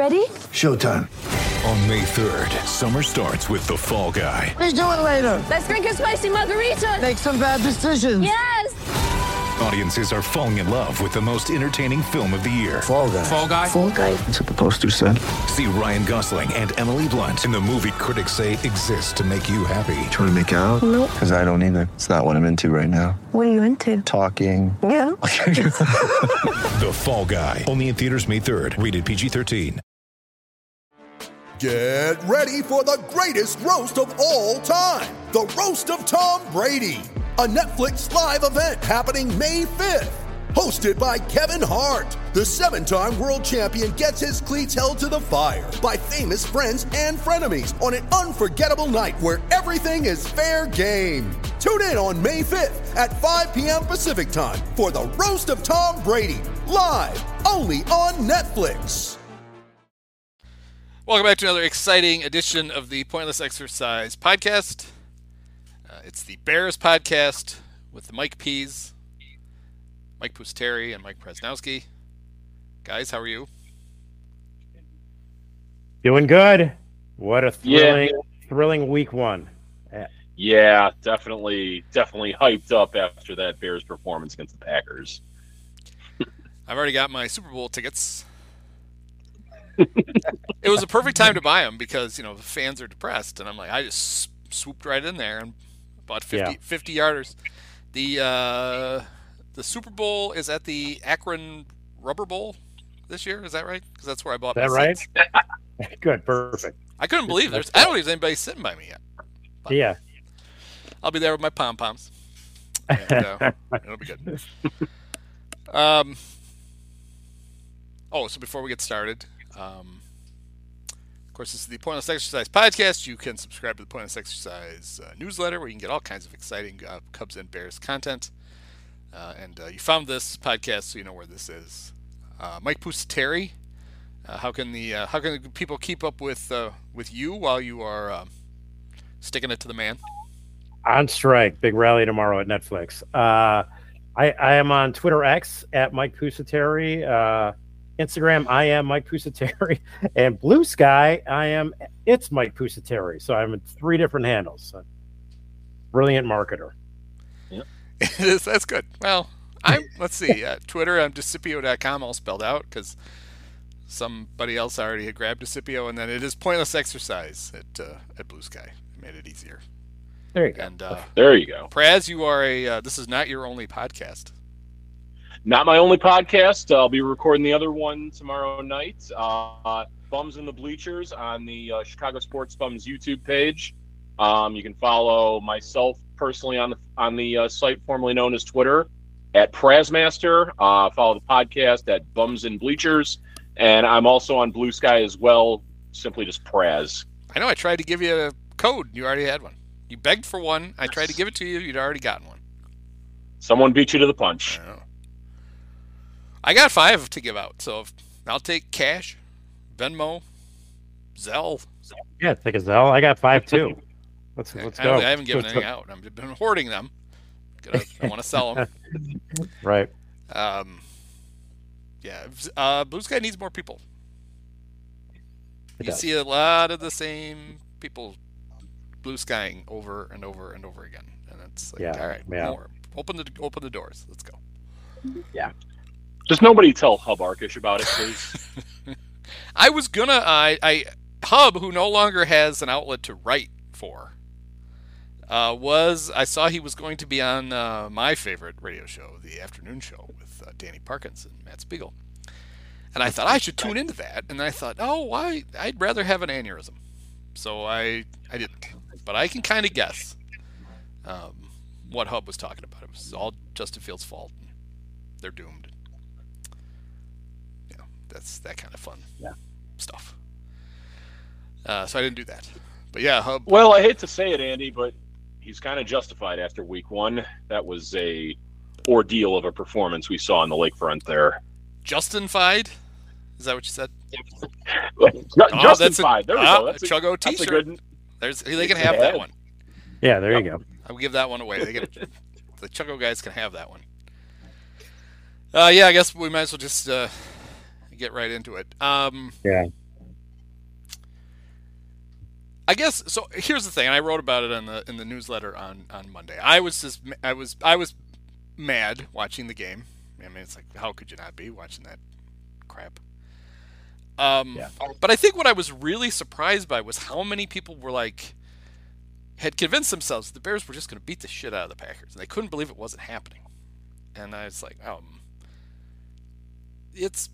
ready? Showtime. On May 3rd, summer starts with The Fall Guy. What are you doing later? Let's drink a spicy margarita. Make some bad decisions. Yes. Audiences are falling in love with the most entertaining film of the year. Fall Guy. Fall Guy? Fall Guy. That's what the poster said. See Ryan Gosling and Emily Blunt in the movie critics say exists to make you happy. Trying to make it out? Nope. Because I don't either. It's not what I'm into right now. What are you into? Talking. Yeah. The Fall Guy. Only in theaters May 3rd. Rated PG-13. Get ready for the greatest roast of all time. The Roast of Tom Brady. A Netflix live event happening May 5th. Hosted by Kevin Hart. The 7-time world champion gets his cleats held to the fire by famous friends and frenemies on an unforgettable night where everything is fair game. Tune in on May 5th at 5 p.m. Pacific time for the Roast of Tom Brady. Live only on Netflix. Welcome back to another exciting edition of the Pointless Exercise podcast. It's the Bears podcast with the Mike P's, Mike Pusteri, and Mike Presnowski. Guys, how are you? Doing good. What a thrilling week one. Yeah, definitely hyped up after that Bears performance against the Packers. I've already got my Super Bowl tickets. It was a perfect time to buy them because, the fans are depressed. And I'm like, I just swooped right in there and bought 50 yarders. The Super Bowl is at the Akron Rubber Bowl this year. Is that right? Because that's where I bought my seats. Right? Good, perfect. I couldn't believe I don't think there's anybody sitting by me yet. But yeah. I'll be there with my pom-poms. And, it'll be good. So before we get started, of course, this is the Pointless Exercise podcast. You can subscribe to the Pointless Exercise newsletter where you can get all kinds of exciting Cubs and Bears content. And you found this podcast, so you know where this is. Mike Pusteri, how can the people keep up with you while you are sticking it to the man? On strike. Big rally tomorrow at Netflix. I am on Twitter X at Mike Pusteri. Instagram, I am Mike Pusteri, and Blue Sky, it's Mike Pusteri. So I'm in 3 different handles. So, brilliant marketer. Yep. It is. That's good. Well, let's see. Twitter, I'm Desipio.com all spelled out because somebody else already had grabbed Desipio, and then it is Pointless Exercise at Blue Sky. Made it easier. There you go. And there you go. Praz, you are this is not your only podcast. Not my only podcast. I'll be recording the other one tomorrow night. Bums in the Bleachers on the Chicago Sports Bums YouTube page. You can follow myself personally on the site formerly known as Twitter at Prazmaster. Follow the podcast at Bums in Bleachers, and I'm also on Blue Sky as well. Simply just Praz. I know. I tried to give you a code. You already had one. You begged for one. I tried to give it to you. You'd already gotten one. Someone beat you to the punch. I know. I got 5 to give out, so I'll take cash, Venmo, Zelle. Yeah, take a Zelle. I got 5 too. Let's go. I haven't given any out. I've been hoarding them. I want to sell them. Right. Blue Sky needs more people. It you does. see a lot of the same people blue skying over and over and over again, and it's like, all right, more. Open the doors. Let's go. Yeah. Does nobody tell Hub Arkish about it, please? I was gonna. Hub, who no longer has an outlet to write for, I saw he was going to be on my favorite radio show, the afternoon show with Danny Parkins and Matt Spiegel, and I thought I should tune into that, and I thought, why? I'd rather have an aneurysm, so I didn't, but I can kind of guess what Hub was talking about. It was all Justin Fields' fault. They're doomed. That's that kind of fun stuff. So I didn't do that. But yeah, Hub. Well, I hate to say it, Andy, but he's kind of justified after week 1. That was a ordeal of a performance we saw on the lakefront there. Justified? Is that what you said? Justified. There we go. That's a Chuggo t-shirt. That's a good... They can have that one. Yeah, there you go. I will give that one away. The Chuggo guys can have that one. I guess we might as well just get right into it. Yeah. I guess so. Here's the thing, and I wrote about it in the newsletter on Monday. I was mad watching the game. I mean, it's like, how could you not be watching that crap? But I think what I was really surprised by was how many people were like, had convinced themselves the Bears were just going to beat the shit out of the Packers, and they couldn't believe it wasn't happening. And I was like, it's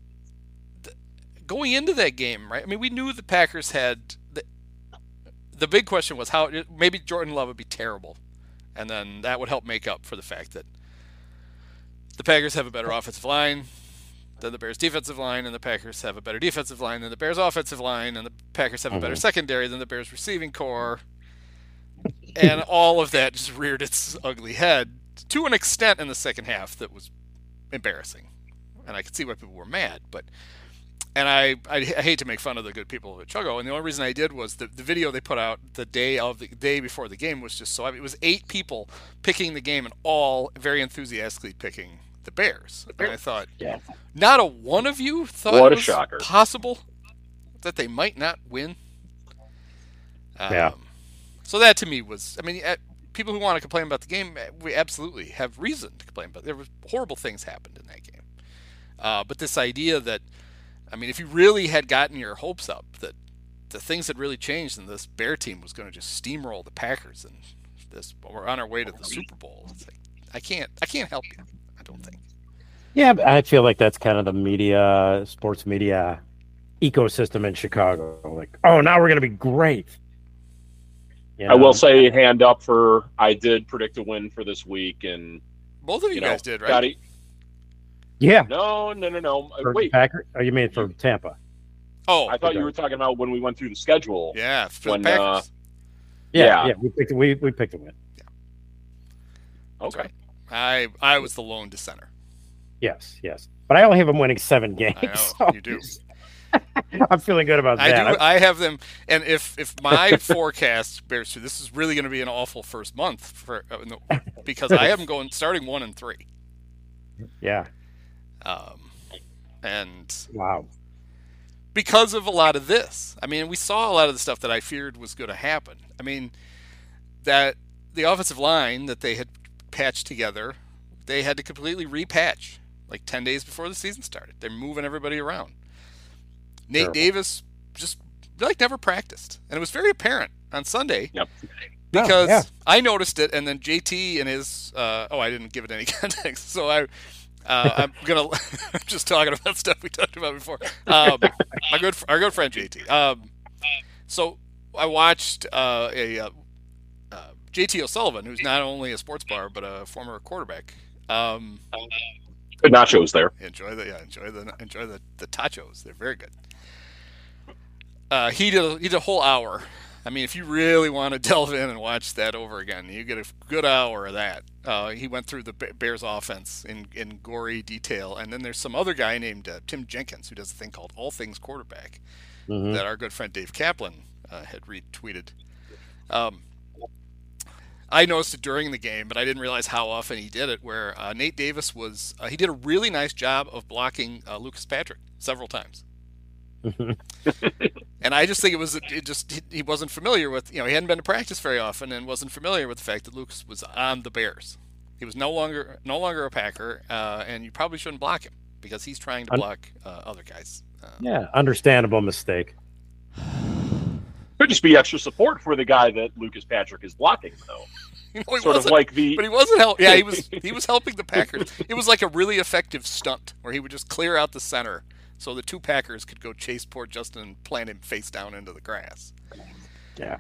going into that game, right? I mean, we knew the Packers had the big question was how maybe Jordan Love would be terrible, and then that would help make up for the fact that the Packers have a better offensive line than the Bears' defensive line, and the Packers have a better defensive line than the Bears' offensive line, and the Packers have a better secondary than the Bears' receiving core. And all of that just reared its ugly head to an extent in the second half that was embarrassing. And I could see why people were mad, and I hate to make fun of the good people at Chuggo, and the only reason I did was the video they put out the day before the game was just so it was 8 people picking the game and all very enthusiastically picking the Bears. And I thought, not a one of you thought What it a was shocker. possible that they might not win. So that to me was, I mean, people who want to complain about the game, we absolutely have reason to complain about. There were horrible things happened in that game. But this idea that, I mean, if you really had gotten your hopes up that the things had really changed and this Bear team was going to just steamroll the Packers and we're on our way to the Super Bowl, it's like, I can't help you. I don't think. Yeah, I feel like that's kind of the sports media ecosystem in Chicago. Like, oh, now we're going to be great. You know? I will say, hand up for I did predict a win for this week, and both of you guys did, right? Scotty, Yeah. no. For Wait, Packers? Oh, you mean for Tampa? Oh, I thought you were talking about when we went through the schedule. yeah, for when, the Packers. Yeah. We picked a win. Okay. I was the lone dissenter. Yes. But I only have them winning 7 games. I know, so you do. I'm feeling good about that. I have them, and if my forecast bears true, this is really going to be an awful first month because I have them starting 1-3. Yeah. And Wow. because of a lot of this, I mean, we saw a lot of the stuff that I feared was going to happen. I mean, that the offensive line that they had patched together, they had to completely repatch like 10 days before the season started. They're moving everybody around. Nate Davis just never practiced, and it was very apparent on Sunday. Yep. Because I noticed it, and then JT and his I didn't give it any context, so I'm just talking about stuff we talked about before. Our good friend JT. So I watched JT O'Sullivan, who's not only a sports bar but a former quarterback. Good nachos there. Enjoy the tachos. They're very good. He did a whole hour. I mean, if you really want to delve in and watch that over again, you get a good hour of that. He went through the Bears offense in gory detail, and then there's some other guy named Tim Jenkins who does a thing called All Things Quarterback that our good friend Dave Kaplan had retweeted. I noticed it during the game, but I didn't realize how often he did it, where Nate Davis he did a really nice job of blocking Lucas Patrick several times. And I just think he wasn't familiar with, he hadn't been to practice very often and wasn't familiar with the fact that Lucas was on the Bears. He was no longer a Packer, and you probably shouldn't block him because he's trying to block other guys. Understandable mistake. Could just be extra support for the guy that Lucas Patrick is blocking, though. Sort of like the. But he wasn't helping. Yeah, he was helping the Packers. It was like a really effective stunt where he would just clear out the center so the 2 Packers could go chase poor Justin and plant him face down into the grass. Yeah.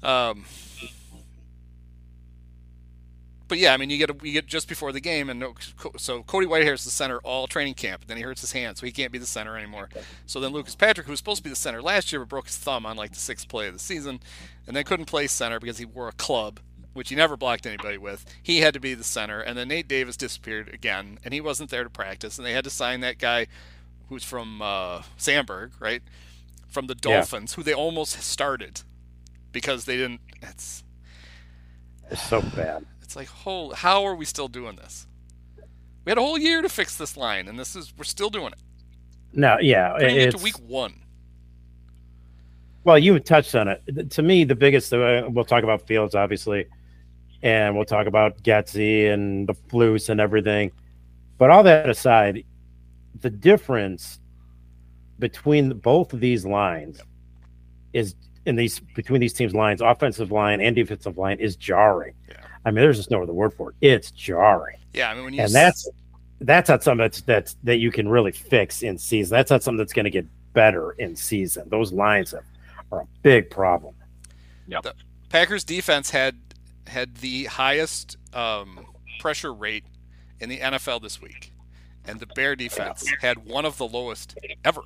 But yeah, I mean, you get just before the game, and so Cody Whitehair's the center all training camp. And then he hurts his hand, so he can't be the center anymore. So then Lucas Patrick, who was supposed to be the center last year, but broke his thumb on like the 6th play of the season, and then couldn't play center because he wore a club, which he never blocked anybody with. He had to be the center, and then Nate Davis disappeared again, and he wasn't there to practice, and they had to sign that guy who's from Sandberg, right, from the Dolphins, who they almost started because they didn't. It's so bad. It's like, how are we still doing this? We had a whole year to fix this line, and we're still doing it. No, yeah, Putting it to week 1. Well, you touched on it. To me, the biggest, we'll talk about Fields, obviously, and we'll talk about Getsy and the Flus and everything. But all that aside, the difference between both of these lines is between these teams' lines, offensive line and defensive line, is jarring. Yeah. I mean, there's just no other word for it. It's jarring. Yeah, I mean, when you and that's not something that you can really fix in season. That's not something that's going to get better in season. Those lines are a big problem. Yeah. The Packers defense had the highest pressure rate in the NFL this week, and the Bear defense had one of the lowest ever.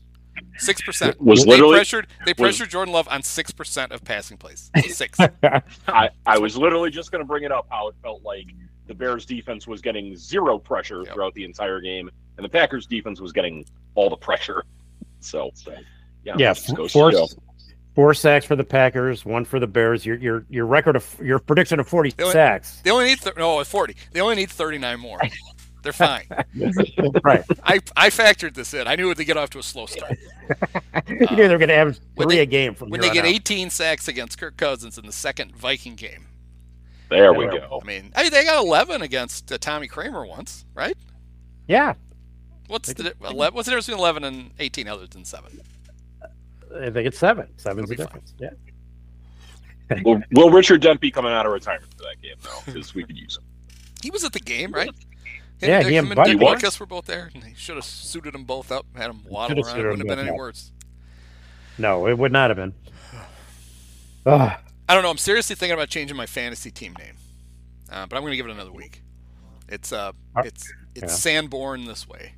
6%. They pressured Jordan Love on 6% of passing plays. 6. I was literally just going to bring it up how it felt like the Bears defense was getting zero pressure throughout the entire game, and the Packers defense was getting all the pressure. So, yeah, four sacks for the Packers, 1 for the Bears. Your prediction of 40 sacks. They only need 40. They only need 39 more. They're fine. Right. I factored this in. I knew they get off to a slow start. You knew they were going to average 3 a game from when they get 18 sacks against Kirk Cousins in the second Viking game. There we go. I mean, they got 11 against Tommy Kramer once, right? Yeah. What's the difference between 11 and 18 other than 7? I think it's 7. 7's the difference. Fine. Yeah. Will Richard Dent be coming out of retirement for that game, though? Because we could use him. He was at the game, right? He and Dick Butkus were both there. And he should have suited them both up, had them waddle around. It wouldn't have been any worse. No, it would not have been. I don't know. I'm seriously thinking about changing my fantasy team name, but I'm going to give it another week. It's Sanborn this way.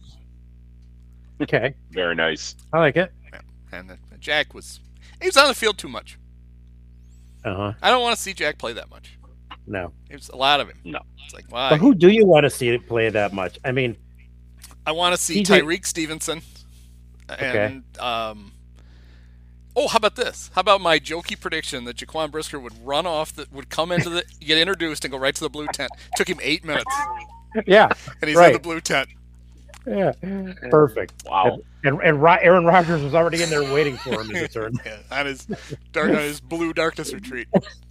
Okay. Very nice. I like it. Yeah. And Jack was on the field too much. I don't want to see Jack play that much. No. There's a lot of him. No. It's like, why? But who do you want to see it play that much? I mean, I want to see Tyreek Stevenson. And, how about this? How about my jokey prediction that Jaquan Brisker would would come into get introduced and go right to the blue tent? Took him 8 minutes. Yeah. And he's in the blue tent. Yeah. Perfect. Wow. And Aaron Rodgers was already in there waiting for him to return. Yeah, on his blue darkness retreat.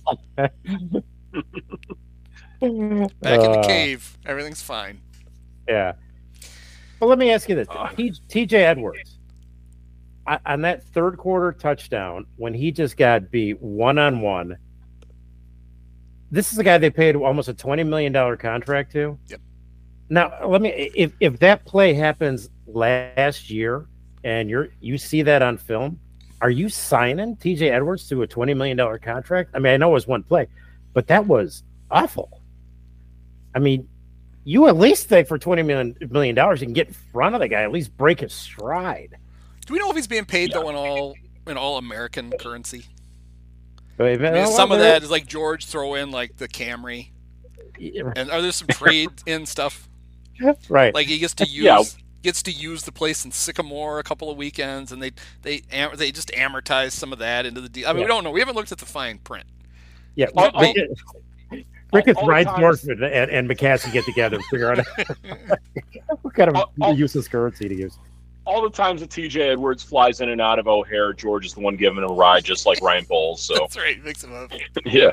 Back in the cave, everything's fine. Yeah. Well, let me ask you this: T.J. Edwards on that third quarter touchdown when he just got beat 1-on-1. This is the guy they paid almost a $20 million contract to. Yep. Now, let me if that play happens last year and you see that on film, are you signing T.J. Edwards to a $20 million contract? I mean, I know it was one play, but that was awful. I mean, you at least think for $20 million you can get in front of the guy, at least break his stride. Do we know if he's being paid though in all American currency? I mean, some of that is like George throw in like the Camry, and are there some trade in stuff? Right, like he gets to use the place in Sycamore a couple of weekends, and they just amortize some of that into the deal. I mean, we don't know. We haven't looked at the fine print. Yeah, Ricketts, Reinsdorf, and McCaskey get together and figure out what kind of useless currency to use. All the times that T.J. Edwards flies in and out of O'Hare, George is the one giving him a ride, just like Ryan Bowles. So that's right, mix him up. Yeah.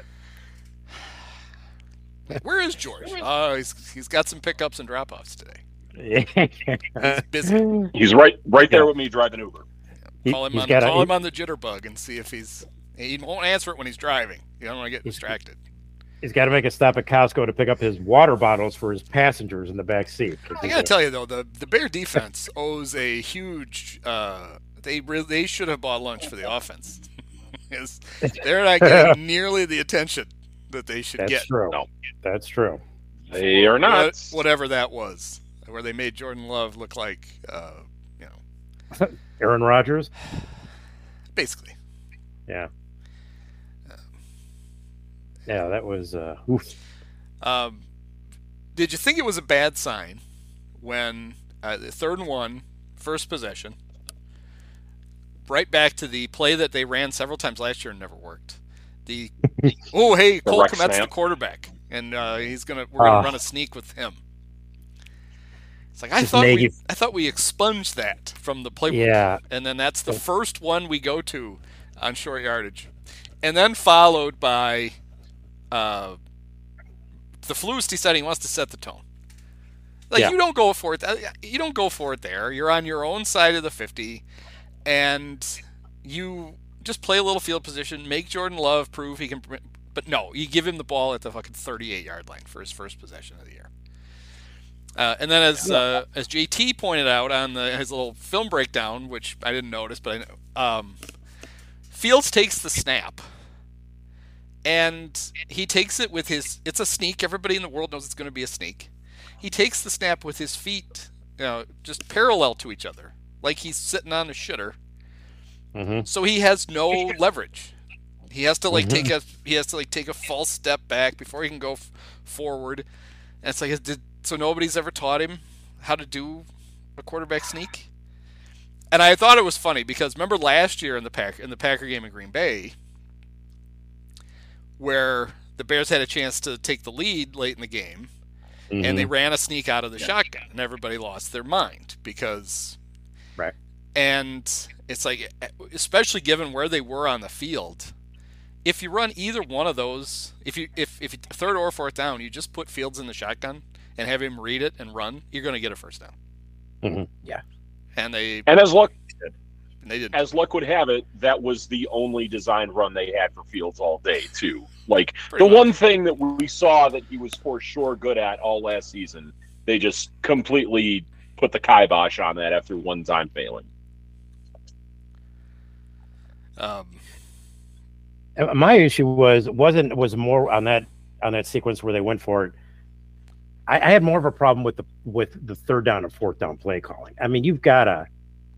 Where is George? Oh, he's got some pickups and drop-offs today. He's busy. He's right there with me driving Uber. Call him on the jitterbug and see if he won't answer it when he's driving. You don't want to get distracted. He's got to make a stop at Costco to pick up his water bottles for his passengers in the back seat. I got to tell you though, the Bear defense owes a huge. They should have bought lunch for the offense. They're not getting nearly the attention that they should get. That's true. No. That's true. They are not. Whatever that was, where they made Jordan Love look like, Aaron Rodgers. Basically. Yeah. Yeah, that was oof. Did you think it was a bad sign when the 3rd and 1, first possession, right back to the play that they ran several times last year and never worked? Cole Kmet's the quarterback, and we're gonna run a sneak with him. It's like Just I thought we expunged that from the playbook. Yeah. And then that's the first one we go to on short yardage. And then followed by the Flus deciding he wants to set the tone. Like, you don't go for it. You don't go for it there. You're on your own side of the 50, and you just play a little field position, make Jordan Love prove he can. But no, you give him the ball at the fucking 38-yard line for his first possession of the year. And then as JT pointed out on his little film breakdown, which I didn't notice, but I know, Fields takes the snap, and he takes it with it's a sneak. Everybody in the world knows it's going to be a sneak. He takes the snap with his feet, just parallel to each other, like he's sitting on a shitter. Mm-hmm. So he has no leverage. He has to take a false step back before he can go forward. And it's like, so nobody's ever taught him how to do a quarterback sneak. And I thought it was funny because remember last year in the Packer game in Green Bay, where the Bears had a chance to take the lead late in the game. Mm-hmm. And they ran a sneak out of the shotgun, and everybody lost their mind because, right. And it's like, especially given where they were on the field, if you run either one of those, if third or fourth down, you just put Fields in the shotgun and have him read it and run, you're going to get a first down. Mm-hmm. Yeah. And as luck would have it, that was the only designed run they had for Fields all day, too. Like, one thing that we saw that he was for sure good at all last season, they just completely put the kibosh on that after one time failing. My issue was more on that sequence where they went for it. I had more of a problem with the third down and fourth down play calling. I mean, you've got to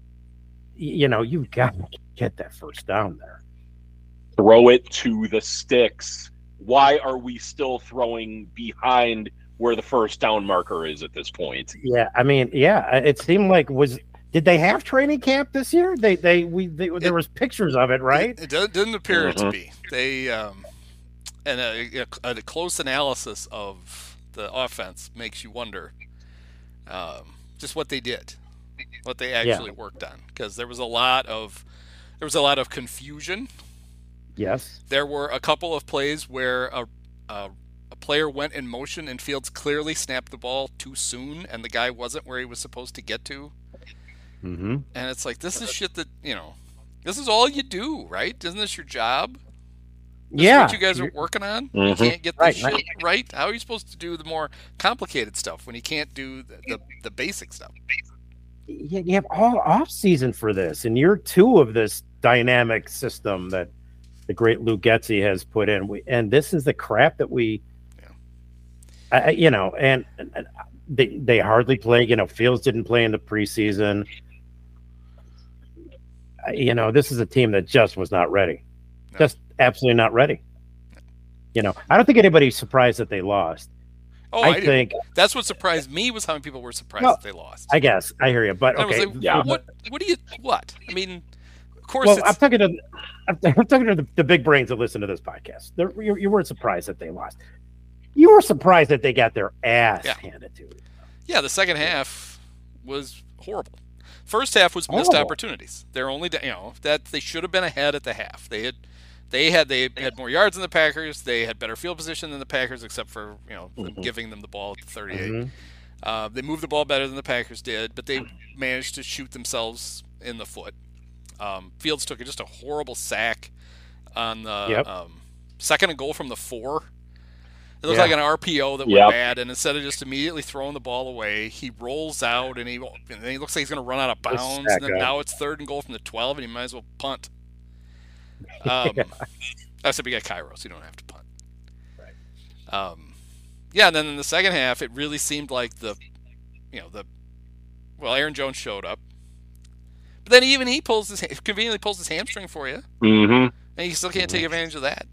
get that first down there. Throw it to the sticks. Why are we still throwing behind where the first down marker is at this point? Yeah, I mean, it seemed like did they have training camp this year? There was pictures of it, right? It didn't appear to be. They and a close analysis of the offense makes you wonder just what they did. What they actually worked on, because there was a lot of confusion. Yes, there were a couple of plays where a player went in motion and Fields clearly snapped the ball too soon, and the guy wasn't where he was supposed to get to. Mm-hmm. And it's like, this is shit that this is all you do, right? Isn't this your job? This is what you guys are working on. Mm-hmm. You can't get this shit right. How are you supposed to do the more complicated stuff when you can't do the basic stuff? You have all off season for this, and year 2 of this dynamic system that the great Lou Getsy has put in. And this is the crap that and they hardly play. Fields didn't play in the preseason. This is a team that just was not ready, just absolutely not ready. I don't think anybody's surprised that they lost. Oh, I think that's what surprised me was how many people were surprised that they lost. I guess I hear you, but okay. What? I mean, of course. Well, I'm talking to the big brains that listen to this podcast. You weren't surprised that they lost. You were surprised that they got their ass handed to them. Yeah, the second half was horrible. First half was missed opportunities. They're only that they should have been ahead at the half. They had more yards than the Packers. They had better field position than the Packers, except for them giving them the ball at the 38. Mm-hmm. They moved the ball better than the Packers did, but they managed to shoot themselves in the foot. Fields took just a horrible sack on the second and goal from the 4. It looked like an RPO that went bad, and instead of just immediately throwing the ball away, he rolls out and he looks like he's going to run out of bounds. And then now it's third and goal from the 12, and he might as well punt. Except we got Cairo, so you don't have to punt. Right. And then in the second half, it really seemed like Aaron Jones showed up, but then even he conveniently pulls his hamstring for you, and you still can't take advantage of that.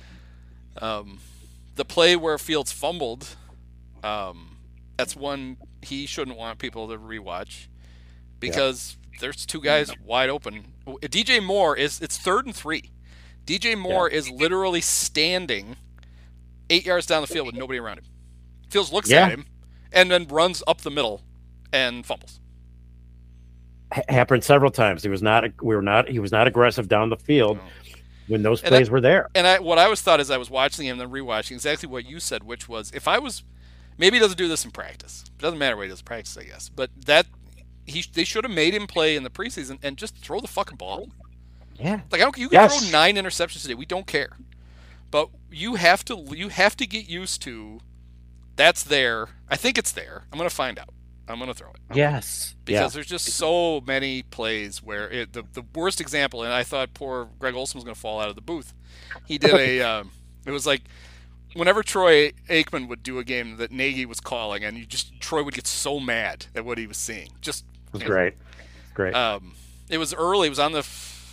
The play where Fields fumbled, that's one he shouldn't want people to rewatch because there's two guys wide open. DJ Moore it's 3rd and 3. DJ Moore is literally standing 8 yards down the field with nobody around him. Fields looks at him and then runs up the middle and fumbles. Happened several times. He was not aggressive down the field when those plays were there. And what I always thought as I was watching him and then rewatching exactly what you said, which was if I was maybe he doesn't do this in practice. It doesn't matter what he does in practice, I guess. But they should have made him play in the preseason and just throw the fucking ball. Yeah. Like you can throw 9 interceptions today. We don't care. But you have to get used to that's there. I think it's there. I'm going to find out. I'm going to throw it. Yes. Because there's just so many plays where the worst example, and I thought poor Greg Olsen was going to fall out of the booth. He did it was like whenever Troy Aikman would do a game that Nagy was calling, and Troy would get so mad at what he was seeing. Just it was great. Great. It was early. It was on the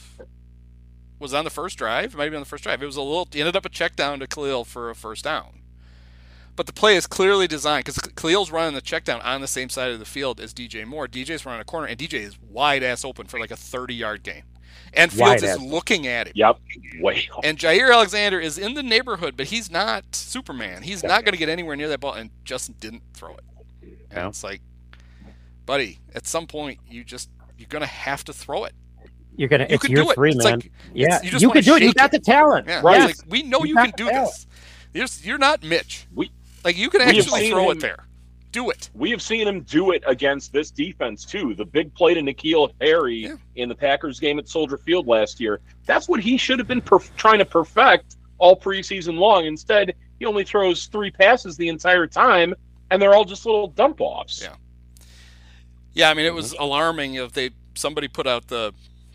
first drive. It might be on the first drive. It ended up a check down to Khalil for a first down. But the play is clearly designed because Khalil's running the check down on the same side of the field as DJ Moore. DJ's running a corner, and DJ is wide ass open for like a 30-yard gain. And Fields is looking at him. Yep. Way. And Jair Alexander is in the neighborhood, but he's not Superman. He's not going to get anywhere near that ball, and Justin didn't throw it. And it's like, buddy, at some point you're going to have to throw it. It's year 3, man. Like, yeah, you can do it. You got the talent. Yeah, right. Like, we know you can do this. You're not Mitch. You can actually throw it there. Do it. We have seen him do it against this defense, too. The big play to N'Keal Harry in the Packers game at Soldier Field last year. That's what he should have been trying to perfect all preseason long. Instead, he only throws 3 passes the entire time, and they're all just little dump-offs. Yeah. Yeah, I mean, it was alarming if somebody put out the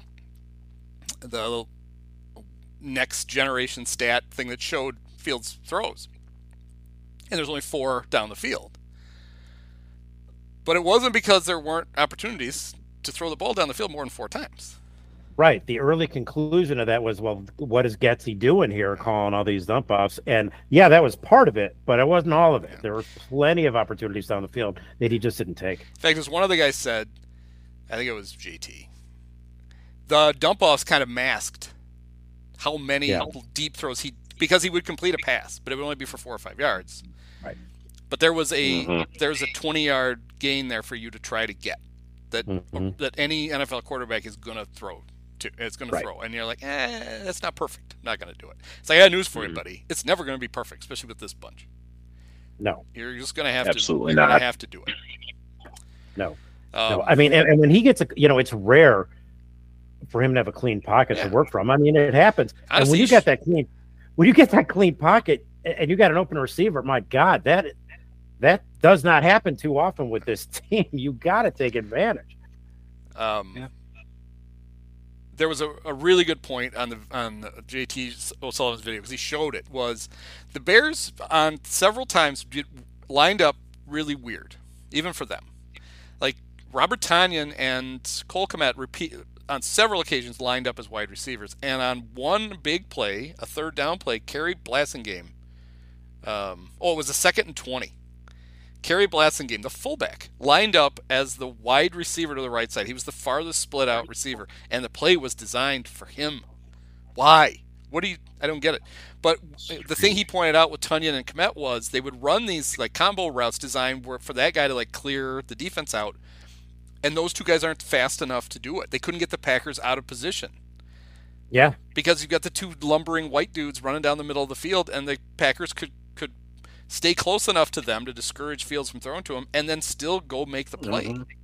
next generation stat thing that showed Fields throws. And there's only 4 down the field. But it wasn't because there weren't opportunities to throw the ball down the field more than 4 times. Right. The early conclusion of that was, well, what is Getsy doing here calling all these dump offs? And yeah, that was part of it, but it wasn't all of it. There were plenty of opportunities down the field that he just didn't take. In fact, as one of the guys said, I think it was JT, the dump offs kind of masked how many deep throws because he would complete a pass, but it would only be for 4 or 5 yards. Right. But there was a 20-yard gain there for you to try to get that any NFL quarterback is going to throw to. It's going to throw, and you're like, that's not perfect. I'm not going to do it. It's like, I got news for you, buddy. It's never going to be perfect, especially with this bunch. No, you're just going to have Absolutely to. not. You're going to have to do it. No. No. I mean, and when he gets it's rare for him to have a clean pocket to work from. I mean, it happens. Honestly, and when you get that clean pocket and you got an open receiver, my God, that does not happen too often with this team. You got to take advantage. There was a really good point on JT O'Sullivan's video because he showed it. Was the Bears on several times lined up really weird, even for them. Like Robert Tonyan and Cole Kmet on several occasions lined up as wide receivers, and on one big play, a third down play, Kerry Blasingame. It was a 2nd and 20. Kerry Blasingame, the fullback, lined up as the wide receiver to the right side. He was the farthest split out receiver, and the play was designed for him. Why? I don't get it. But the thing he pointed out with Tonyan and Kmet was they would run these like combo routes designed for that guy to like clear the defense out, and those 2 guys aren't fast enough to do it. They couldn't get the Packers out of position. Yeah. Because you've got the 2 lumbering white dudes running down the middle of the field, and the Packers could stay close enough to them to discourage Fields from throwing to him, and then still go make the play.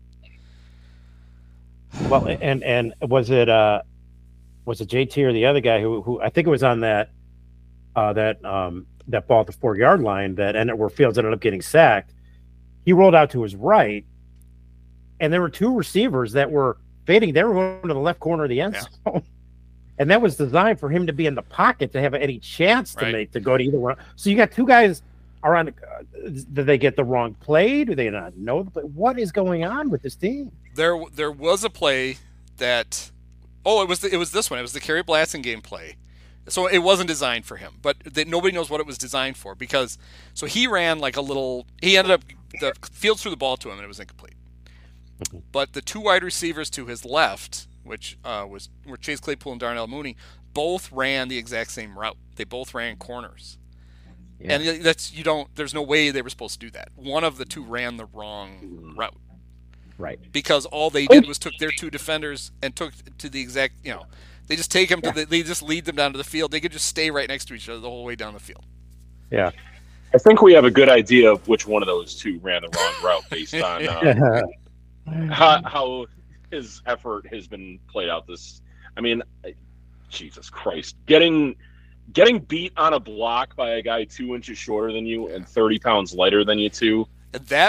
Mm-hmm. Well, and was it JT or the other guy who I think it was on that ball at the 4-yard line where Fields ended up getting sacked. He rolled out to his right, and there were 2 receivers that were fading. They were going to the left corner of the end zone. And that was designed for him to be in the pocket to have any chance to go to either one. So you got 2 guys around. Did they get the wrong play? Do they not know the play? What is going on with this team? There was a play that. It was this one. It was the Kerry Blasingame play. So it wasn't designed for him, but nobody knows what it was designed for because. So he ran like a little. He ended up the Fields threw the ball to him and it was incomplete. But the 2 wide receivers to his left, which were Chase Claypool and Darnell Mooney, both ran the exact same route. They both ran corners. Yeah. And there's no way they were supposed to do that. One of the 2 ran the wrong route. Right. because all they did was took their two defenders and took to the exact, they just take them they just lead them down to the field. They could just stay right next to each other the whole way down the field. Yeah. I think we have a good idea of which one of those two ran the wrong route based on how his effort has been played out. I mean, Jesus Christ, getting beat on a block by a guy 2 inches shorter than you and 30 pounds lighter than you too. And that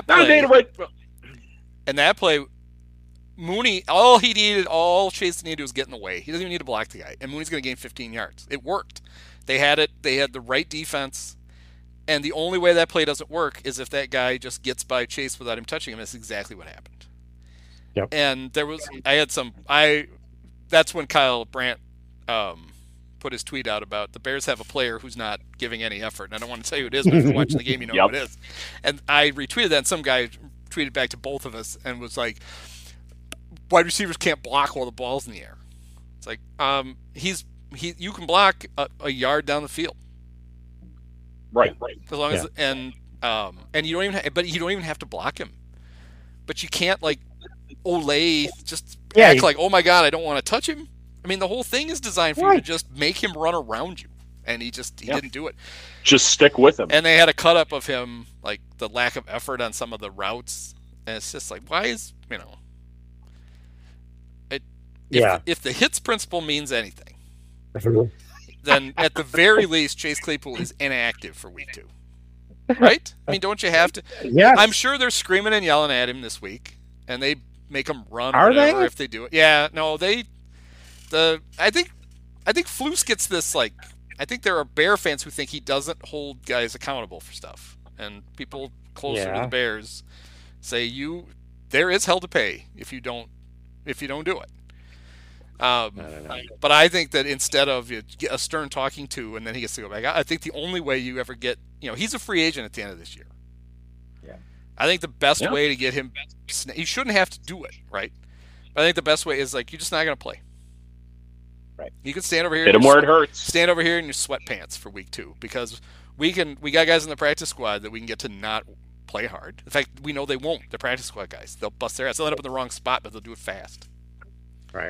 play, Mooney, all Chase needed was get in the way. He doesn't even need to block the guy, and Mooney's going to gain 15 yards. It worked. They had it. They had the right defense. And the only way that play doesn't work is if that guy just gets by Chase without him touching him. That's exactly what happened. Yep. And that's when Kyle Brandt put his tweet out about the Bears have a player who's not giving any effort. And I don't want to tell you who it is, but if you're watching the game, you know who it is. And I retweeted that, and some guy tweeted back to both of us and was like, wide receivers can't block while the ball's in the air. It's like, you can block a yard down the field. Right. As long as and you don't even have to block him. But you can't act like, oh my God, I don't want to touch him. I mean, the whole thing is designed for you to just make him run around you, and he didn't do it. Just stick with him. And they had a cut up of him, like the lack of effort on some of the routes, and it's just like, why is if the hits principle means anything, then at the very least, Chase Claypool is inactive for week 2. Right? I mean, don't you have to? Yes. I'm sure they're screaming and yelling at him this week, and they make him run if they do it. Yeah, no, I think Flus gets this, I think there are Bear fans who think he doesn't hold guys accountable for stuff. And people closer to the Bears say there is hell to pay if you don't do it. But I think that instead of get a stern talking to and then he gets to go back, I think the only way you ever get, he's a free agent at the end of this year. Yeah. I think the best way to get him, he shouldn't have to do it, right? But I think the best way is you're just not going to play. Right. You can stand over here. Hit him where it hurts. Stand over here in your sweatpants for week 2 because we got guys in the practice squad that we can get to not play hard. In fact, we know they won't. They're practice squad guys. They'll bust their ass. They'll end up in the wrong spot, but they'll do it fast. Right.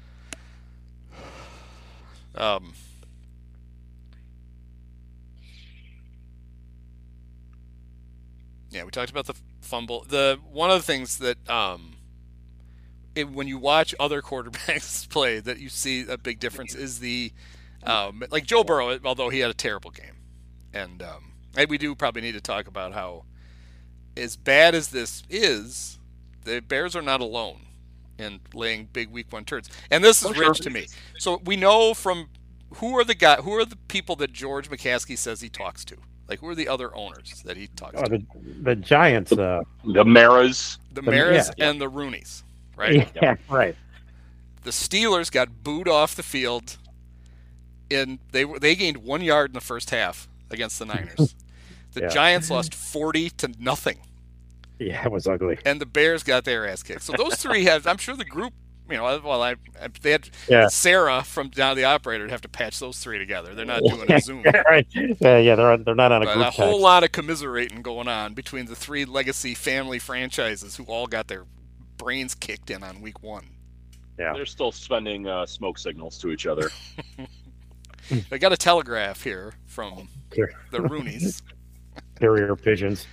We talked about the fumble. One of the things that when you watch other quarterbacks play, that you see a big difference is like Joe Burrow, although he had a terrible game, and we do probably need to talk about how, as bad as this is, the Bears are not alone in laying big week 1 turds, and this is rich to me. So we know from who are the people that George McCaskey says he talks to. Like, who are the other owners that he talks to? The Giants. The Maras. The Maras and the Rooneys, right? Yeah, right. The Steelers got booed off the field, and they gained 1 yard in the first half against the Niners. The Giants lost 40-0. Yeah, it was ugly. And the Bears got their ass kicked. So those three I'm sure the group, they had Sarah from down the operator would have to patch those three together. They're not doing a Zoom. Right. They're not on a group. A whole lot of commiserating going on between the 3 legacy family franchises who all got their brains kicked in on week 1. Yeah. They're still spending smoke signals to each other. I got a telegraph here from the Rooneys. Carrier pigeons.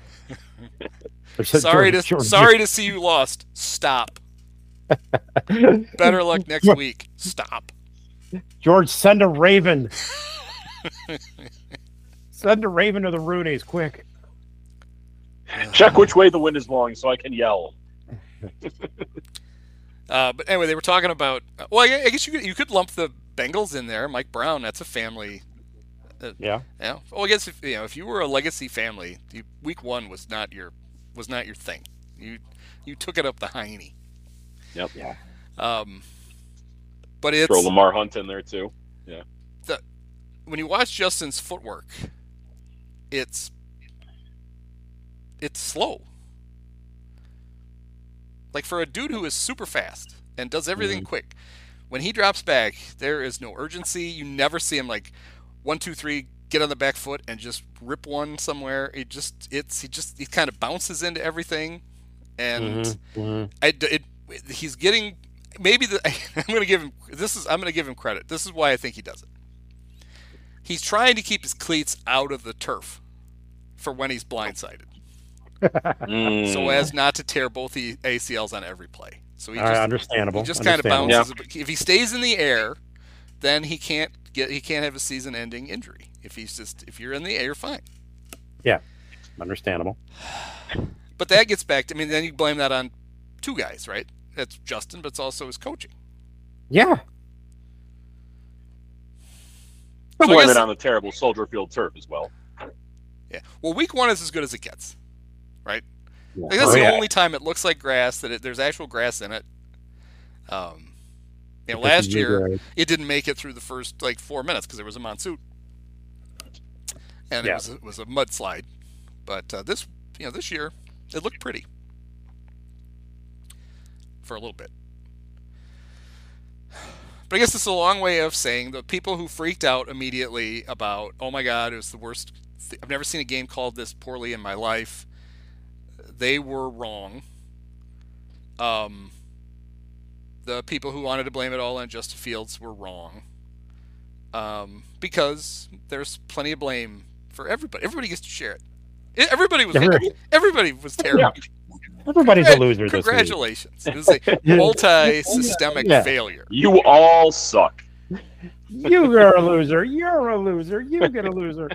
Sorry to see you lost. Stop. Better luck next week. Stop. George, send a raven. Send a raven to the Rooneys, quick. Check which way the wind is blowing so I can yell. But anyway, they were talking about. Well, I guess you could lump the Bengals in there. Mike Brown, that's a family. Yeah. Well, I guess if you were a legacy family, week 1 was not your thing. You took it up the hiney. Yep. Yeah. But it's throw Lamar Hunt in there too. Yeah. When you watch Justin's footwork, it's slow. Like, for a dude who is super fast and does everything quick, when he drops back, there is no urgency. You never see him 1, 2, 3, get on the back foot and just rip one somewhere. He kind of bounces into everything, and he's getting maybe I'm going to give him credit. This is why I think he does it. He's trying to keep his cleats out of the turf for when he's blindsided, so as not to tear both the ACLs on every play. So he just, understandable. He just kind of bounces. Yeah. If he stays in the air, then he can't have a season-ending injury. If you're in the air, you're fine. Yeah, understandable. But that gets back to, then you blame that on two guys, right? That's Justin, but it's also his coaching. Yeah. So blame it on the terrible Soldier Field turf as well. Yeah. Well, week 1 is as good as it gets, right? Yeah. Like, that's the only time it looks like grass, that there's actual grass in it. Last year it didn't make it through the first 4 minutes because there was a monsoon, and it was a mudslide. But this year it looked pretty for a little bit. But I guess it's a long way of saying the people who freaked out immediately about, oh my God, it was the worst. I've never seen a game called this poorly in my life. They were wrong. The people who wanted to blame it all on Justin Fields were wrong. Because there's plenty of blame for everybody. Everybody gets to share it. Everybody was terrible. Yeah. Everybody's a loser this week. Congratulations. It was a multi-systemic failure. You all suck. You are a loser. You're a loser. You get a loser.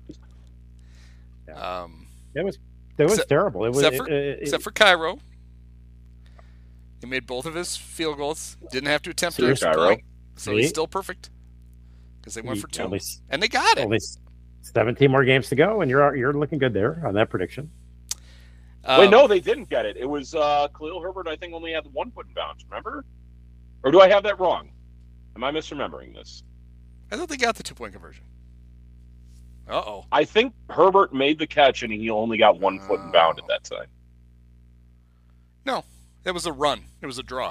It was terrible. It was except for Cairo. He made both of his field goals. Didn't have to attempt an extra point, so he's still perfect because they went for 2, and they got it. Only 17 more games to go, and you're looking good there on that prediction. Wait, no, they didn't get it. It was Khalil Herbert. I think only had 1 foot in bounds. Remember, or do I have that wrong? Am I misremembering this? I thought they got the 2-point conversion. Uh-oh. I think Herbert made the catch, and he only got 1 foot in bound at that time. No. It was a run. It was a draw.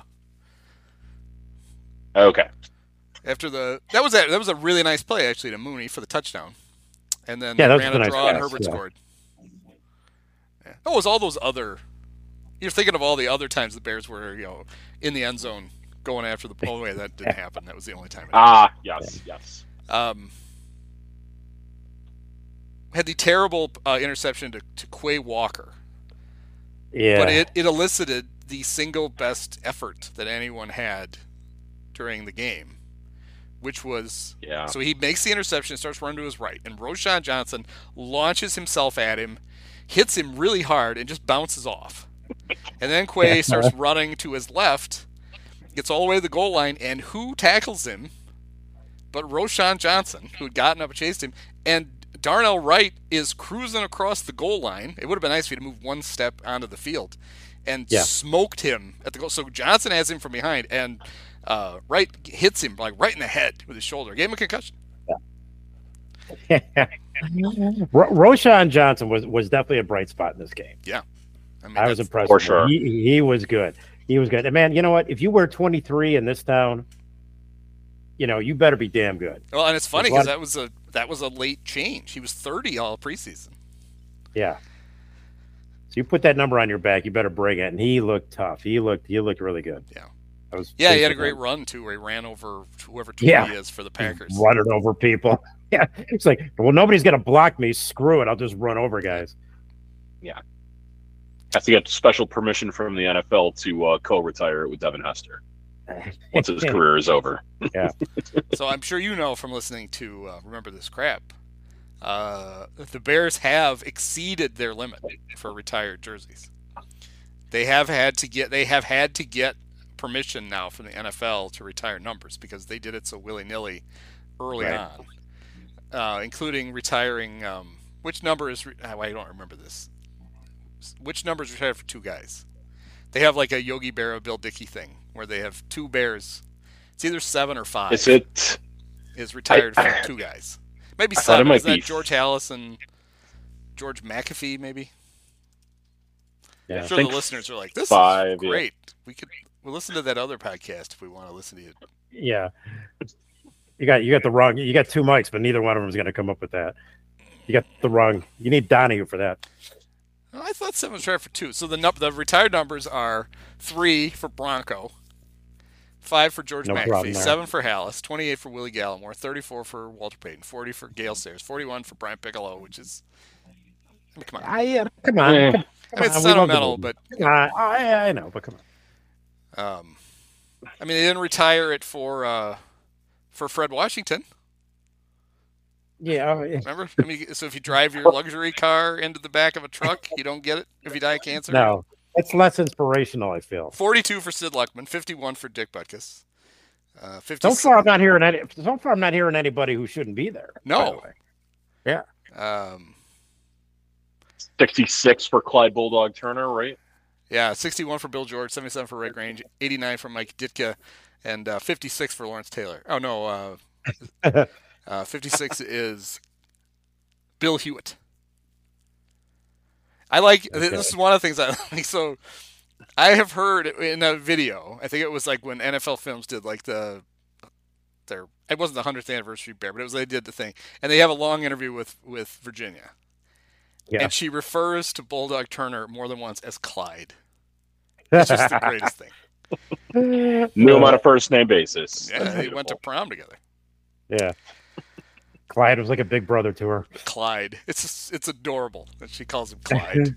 Okay. After that was a really nice play actually to Mooney for the touchdown, and then they ran a draw and Herbert scored. Yeah. Oh, it was all those other. You're thinking of all the other times the Bears were in the end zone going after the ball. Away that didn't happen. That was the only time. Yes. Had the terrible interception to Quay Walker. Yeah. But it elicited the single best effort that anyone had during the game, which was so he makes the interception, starts running to his right, and Roschon Johnson launches himself at him, hits him really hard, and just bounces off. And then Quay starts running to his left, gets all the way to the goal line, and who tackles him but Roschon Johnson, who had gotten up and chased him, and Darnell Wright is cruising across the goal line. It would have been nice if he'd moved 1 step onto the field and smoked him at the goal. So Johnson has him from behind, and Wright hits him right in the head with his shoulder. Gave him a concussion. Roschon Johnson was definitely a bright spot in this game. Yeah. I was impressed. For sure. He was good. He was good. And man, you know what? If you wear 23 in this town, you better be damn good. Well, and it's funny because that was a late change. He was 30 all preseason. Yeah. So you put that number on your back, you better bring it. And he looked tough. He looked really good. Yeah. He had a great run too, where he ran over whoever he is for the Packers. Running over people. Yeah. It's like, well, nobody's gonna block me. Screw it. I'll just run over guys. Yeah. Has to get special permission from the NFL to co-retire it with Devin Hester once his career is over. Yeah. So I'm sure from listening to Remember This Crap, the Bears have exceeded their limit for retired jerseys. They have had to get permission now from the NFL to retire numbers because they did it so willy-nilly early on, including retiring. Which number is? I don't remember this. Which number is retired for 2 guys? They have like a Yogi Berra, Bill Dickey thing where they have 2 Bears. It's either 7 or 5. Is retired for 2 guys? Maybe 7. Is that George Hallis and George McAfee? Maybe. Yeah, I'm sure the listeners are like, "This 5, is great. We'll listen to that other podcast if we want to listen to it." Yeah. You got you got 2 mics, but neither one of them is going to come up with that. You got the wrong. You need Donahue for that. Oh, I thought 7 was retired for 2. So the retired numbers are 3 for Bronco, 5 for George No McAfee, problem there. 7 for Hallis, 28 for Willie Gallimore, 34 for Walter Payton, 40 for Gale Sayers, 41 for Brian Piccolo, which is, I mean, come on. Come on. Eh. Come I mean, it's on, we love the sentimental, movie. but I know, but come on. I mean, they didn't retire it for Fred Washington. Yeah. Remember? I mean, so if you drive your luxury car into the back of a truck, you don't get it if you die of cancer. No, it's less inspirational, I feel. 42 for Sid Luckman, 51 for Dick Butkus. 50. So far, I'm not hearing anybody who shouldn't be there. No. by the way. Yeah. 66 for Clyde Bulldog Turner, right? Yeah, 61 for Bill George, 77 for Red Grange, 89 for Mike Ditka, and 56 for Lawrence Taylor. Oh, no. 56 is Bill Hewitt. I like, this is one of the things I like. So I have heard in a video, I think it was like when NFL Films did like it wasn't the 100th anniversary bear, but it was, they did the thing. And they have a long interview with Virginia. Yeah. And she refers to Bulldog Turner more than once as Clyde. It's just the greatest thing. Knew him on a first name basis. Yeah, they went to prom together. Yeah. Clyde was like a big brother to her. Clyde. It's adorable that she calls him Clyde.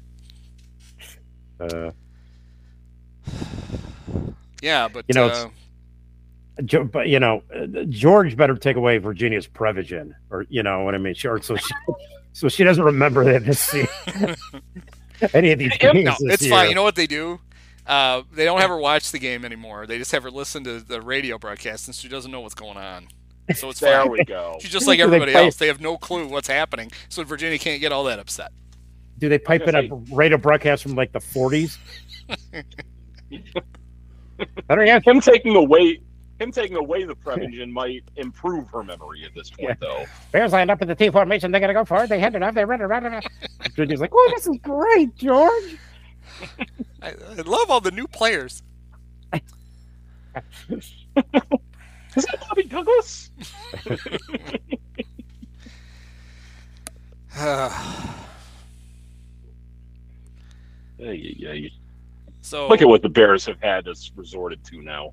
Yeah, but You know, but George better take away Virginia's Prevagen, or you know what I mean. So she doesn't remember that to see any of these games. no, this it's year. fine. You know what they do? They don't have her watch the game anymore. They just have her listen to the radio broadcast, and she doesn't know what's going on. So it's There fine. we go. She's just like Do they everybody play- else. They have no clue what's happening, so Virginia can't get all that upset. Do they pipe in a radio broadcast from like the 40s? Better yet, Him taking away the Prevagen might improve her memory at this point, though. Bears lined up in the T formation. They're going to go for it. They handed off. They ran around. Virginia's like, "Oh, this is great, George." I love all the new players. Is that Bobby Douglas? So Look at what the Bears have had us resorted to now.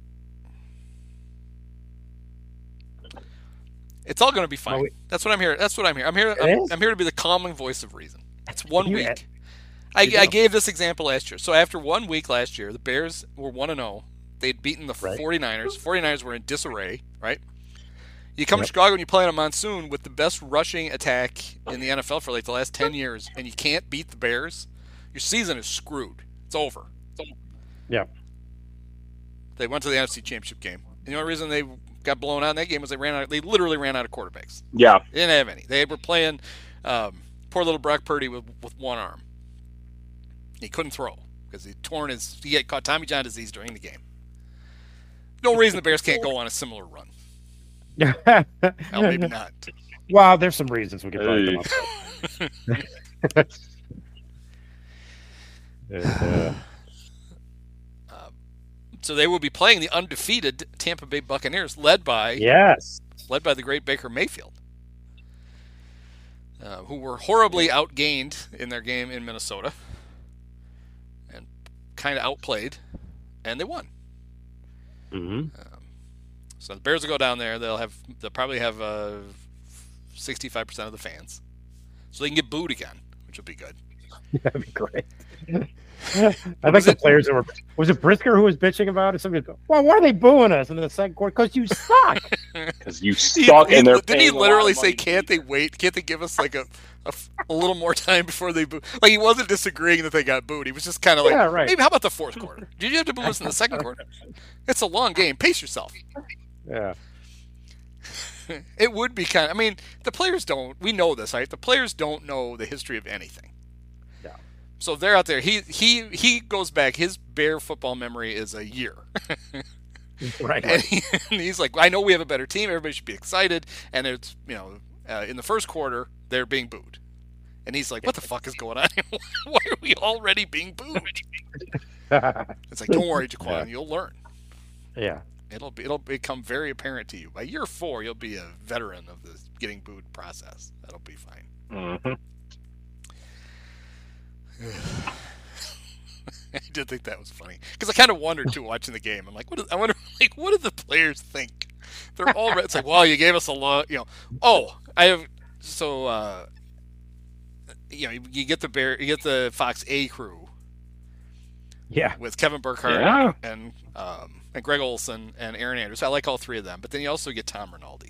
it's all going to be fine. Well, That's what I'm here. That's what I'm here. I'm here. is? I'm here to be the calming voice of reason. It's 1 You- week. you know. I gave this example last year. So after 1 week last year, the Bears were 1-0. They'd beaten the Right. 49ers. 49ers were in disarray, right? You come to Chicago and you play on a monsoon with the best rushing attack in the NFL for like the last 10 years, and you can't beat the Bears. Your season is screwed. It's over. Yeah. They went to the NFC Championship game. And the only reason they got blown out in that game was they literally ran out of quarterbacks. Yeah. They didn't have any. They were playing poor little Brock Purdy with one arm. He couldn't throw because he had caught Tommy John disease during the game. No reason the Bears can't go on a similar run. Well, maybe not. Well, there's some reasons we could talk them up. So they will be playing the undefeated Tampa Bay Buccaneers, led by Yes. the great Baker Mayfield, who were horribly outgained in their game in Minnesota and kind of outplayed, and they won. Mm-hmm. So the Bears will go down there. They'll probably have 65% of the fans, so they can get booed again, which will be good. That'd be great. I think the players that was it Brisker who was bitching about it? Somebody go, well, why are they booing us in the second quarter? Because you suck. Because you suck and they're Didn't he paying a lot literally of say, money. "Can't they wait? Can't they give us like a little more time before they boo?" Like he wasn't disagreeing that they got booed. He was just kind of like, Yeah, right. "Maybe how about the fourth quarter? Did you have to boo us in the second quarter? It's a long game. Pace yourself." Yeah. It would be kind of. I mean, the players don't. We know this, right? The players don't know the history of anything. Yeah. So they're out there. He goes back. His Bear football memory is a year. Right. And he's like, I know we have a better team. Everybody should be excited. And it's, in the first quarter, they're being booed. And he's like, what the fuck is going on? Why are we already being booed? It's like, don't worry, Jaquan, Yeah. you'll learn. Yeah. It'll become very apparent to you. By year 4, you'll be a veteran of the getting booed process. That'll be fine. Mhm. I did think that was funny because I kind of wondered too watching the game. I'm like, what do the players think? They're all it's like, well, you gave us a lot, Oh, I have you get the Fox A crew, with Kevin Burkhardt and Greg Olson and Aaron Andrews. I like all three of them, but then you also get Tom Rinaldi,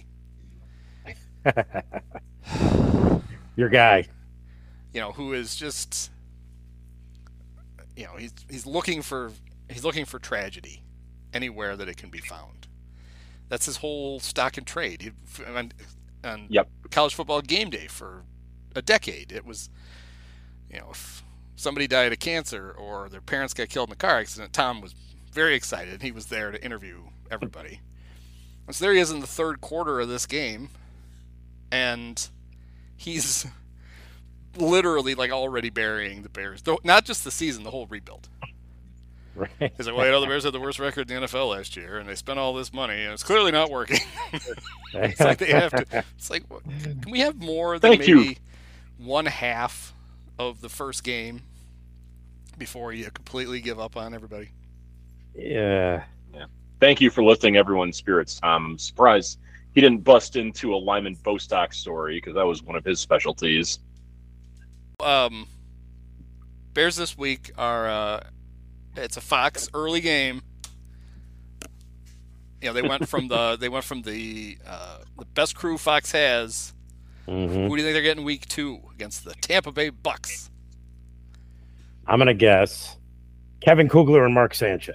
your guy, who is just. He's looking for tragedy anywhere that it can be found. That's his whole stock and trade. On college football game day for a decade, it was, if somebody died of cancer or their parents got killed in a car accident, Tom was very excited. He was there to interview everybody. And so there he is in the third quarter of this game, and he's literally already burying the Bears. Not just the season, the whole rebuild. Right. He's like, well, the Bears had the worst record in the NFL last year, and they spent all this money, and it's clearly not working. It's like they have to. It's like, can we have more than maybe one half of the first game before you completely give up on everybody? Yeah. Thank you for lifting everyone's spirits, Tom. I'm surprised he didn't bust into a Lyman Bostock story because that was one of his specialties. Bears this week are it's a Fox early game. They went from the best crew Fox has. Mm-hmm. Who do you think they're getting week 2 against the Tampa Bay Bucks? I'm gonna guess Kevin Kugler and Mark Sanchez.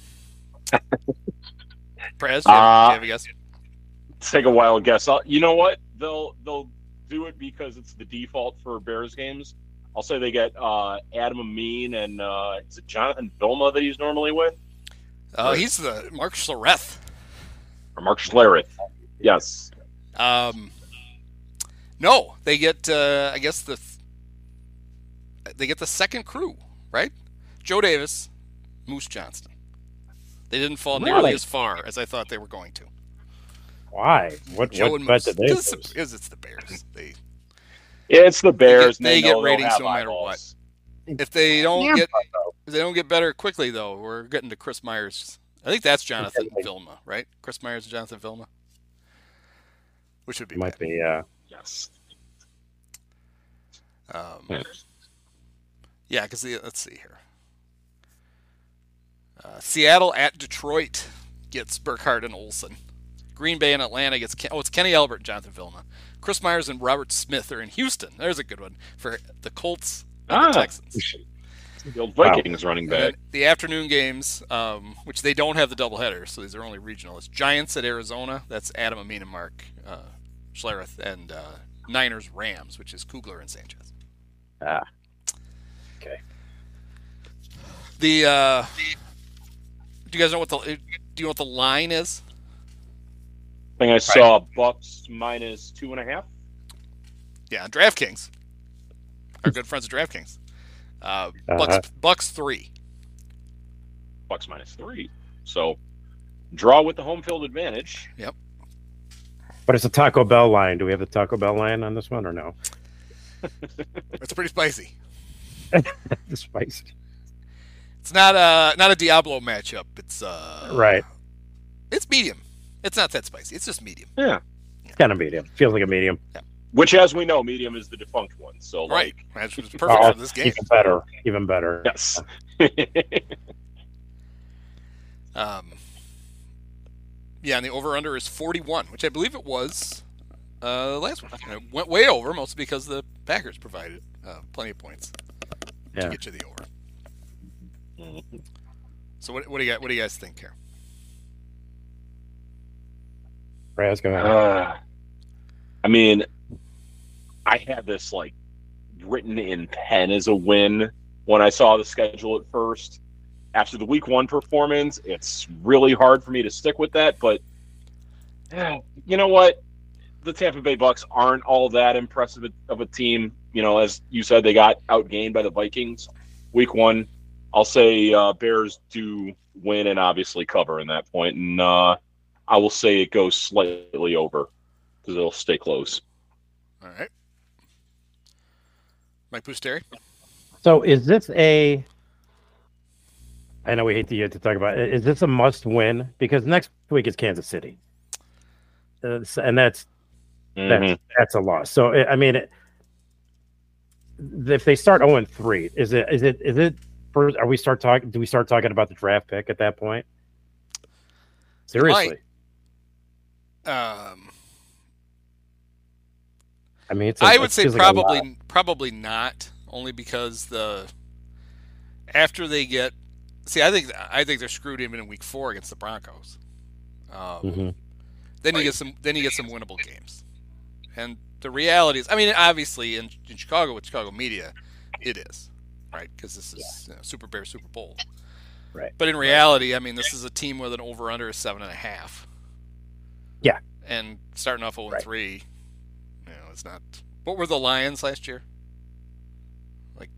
Prez, do you have a guess? Take a wild guess. You know what? They'll do it because it's the default for Bears games. I'll say they get Adam Amin and is it Jonathan Vilma that he's normally with? He's the Mark Schlereth. Or Mark Schlereth. Yes. No, they get I guess they get the second crew, right? Joe Davis, Moose Johnston. They didn't fall nearly as far as I thought they were going to. Why? What bet did they lose? Because it's the Bears. It's the Bears. They get ratings no matter what. If they don't get better quickly, though, we're getting to Chris Myers. I think that's Jonathan Vilma, right? Chris Myers and Jonathan Vilma, which would be might be, yeah. Yes. Yeah, because let's see here. Seattle at Detroit gets Burkhardt and Olsen. Green Bay and Atlanta gets it's Kenny Albert and Jonathan Vilma. Chris Myers and Robert Smith are in Houston. There's a good one for the Colts and the Texans. The old Vikings running back. The afternoon games, which they don't have the doubleheader, so these are only regional. It's Giants at Arizona. That's Adam Amin and Mark Schlereth. And Niners Rams, which is Kugler and Sanchez. Okay. Do you guys know what the line is? I think I saw Bucks minus 2.5. Yeah, DraftKings. Our good friends at DraftKings. Bucks 3. Bucks minus 3. So draw with the home field advantage. Yep. But it's a Taco Bell line. Do we have the Taco Bell line on this one or no? It's pretty spicy. It's spicy. It's not a Diablo matchup. It's right. It's medium. It's not that spicy. It's just medium. Yeah. It's kind of medium. Feels like a medium. Yeah. Which, as we know, medium is the defunct one. So right. That's perfect for this game. Even better. Yes. Yeah, and the over-under is 41, which I believe it was last week. It went way over, mostly because the Packers provided plenty of points to get you the over. Mm-hmm. So what do you guys think here? Raz, go ahead. I mean, I had this written in pen as a win when I saw the schedule at first. After the week 1 performance, it's really hard for me to stick with that. But you know what? The Tampa Bay Bucks aren't all that impressive of a team. As you said, they got outgained by the Vikings week 1. I'll say Bears do win and obviously cover in that point. And I will say it goes slightly over because it'll stay close. All right. Mike Pusteri? So is this a? I know we hate to talk about it. Is this a must-win? Because next week is Kansas City, and that's a loss. So I mean, if they start 0-3, is it? First, do we start talking about the draft pick at that point? Seriously. I mean, I would say probably not, only because after they get. See, I think they're screwed even in week 4 against the Broncos. Then you get some winnable games, and the reality is, I mean, obviously in Chicago with Chicago media, it is right because this is Super Bear Super Bowl, right? But in reality, I mean, this is a team with an over/under of 7.5. Yeah, and starting off 0-3, it's not. What were the Lions last year? Like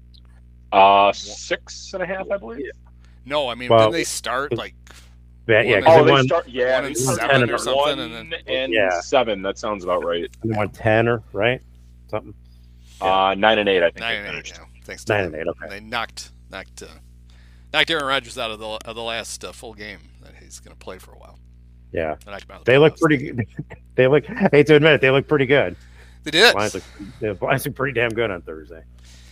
6.5, I believe. No, I mean, didn't they start like? They won, start 1-7 or something, and 7. That sounds about right. They won 10 or right, something. 9-8, I think. 9-8. Yeah. Thanks. 9-8. Okay. They knocked Aaron Rodgers out of the last full game that he's going to play for a while. Yeah, they look pretty good. They look. I hate to admit it, they look pretty good. They did. The Lions look pretty damn good on Thursday.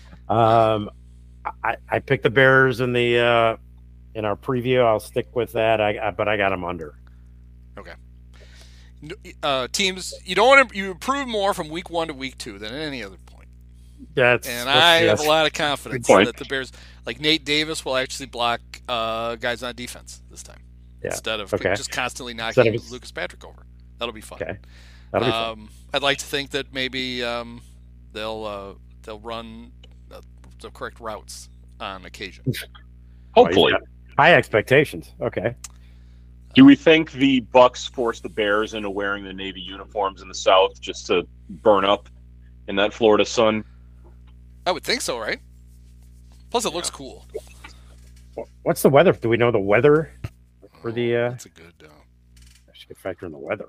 I picked the Bears in the in our preview. I'll stick with that. But I got them under. Okay. Teams, you improve more from week 1 to week 2 than at any other point. I have a lot of confidence that the Bears, like Nate Davis, will actually block guys on defense this time instead of just constantly knocking Lucas Patrick over. That'll be fun. Okay. That'll be fun. I'd like to think that maybe they'll run the correct routes on occasion. Hopefully. High expectations. Okay. Do we think the Bucks force the Bears into wearing the Navy uniforms in the South just to burn up in that Florida sun? I would think so, right? Plus, it looks cool. What's the weather? Do we know the weather for the? That's a good. I should factor in the weather.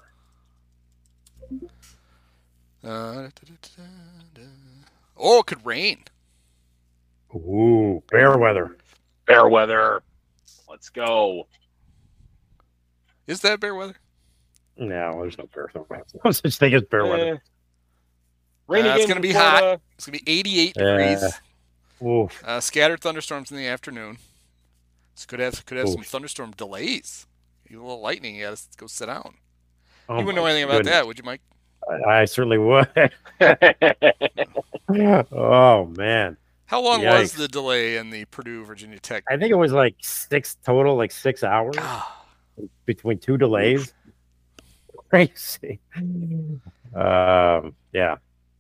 It could rain. Ooh, bear weather. Bear weather. Let's go. Is that bear weather? No, there's no bear. No such thing as bear weather. It's going to be hot. It's going to be 88 degrees. Oof. Scattered thunderstorms in the afternoon. This could have some thunderstorm delays. A little lightning. You got to go sit down. You wouldn't know anything about that, would you, Mike? I certainly would. Oh man. How long was the delay in the Purdue Virginia Tech? I think it was like 6 hours between 2 delays. Crazy. Yeah.